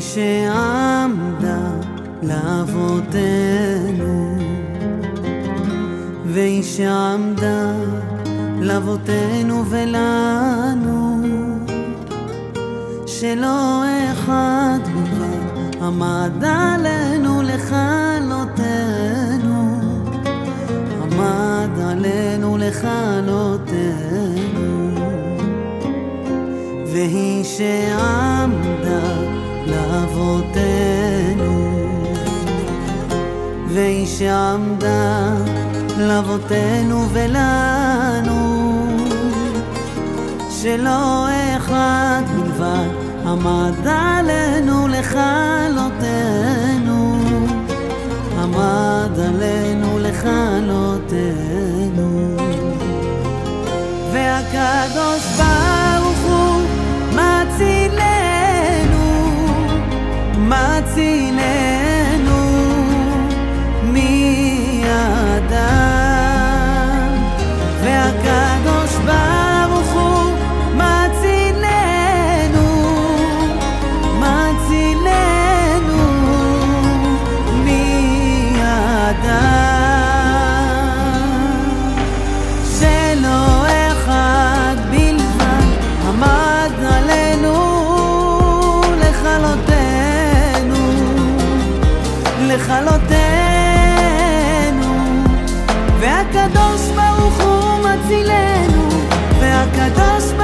שעמדה לאבותינו, והיא שעמדה לאבותינו ולנו, שלא אחד בלבד עמד עלינו לכלותנו, עמד עלינו לכלותנו, והיא שעמדה לאבותינו, והיא שעמדה לאבותינו ולנו, שלא אחד בלבד עמד עלינו לכלותנו, עמד עלינו לכלותנו. והקדוש ברוך הוא מצילנו, מצילנו מידם. והקדוש ברוך הוא מצילנו, מצילנו מידם. שלא אחד בלבד עמד עלינו לכלותנו, לכלותנו. והקדוש ברוך הוא מצילנו, והקדוש ברוך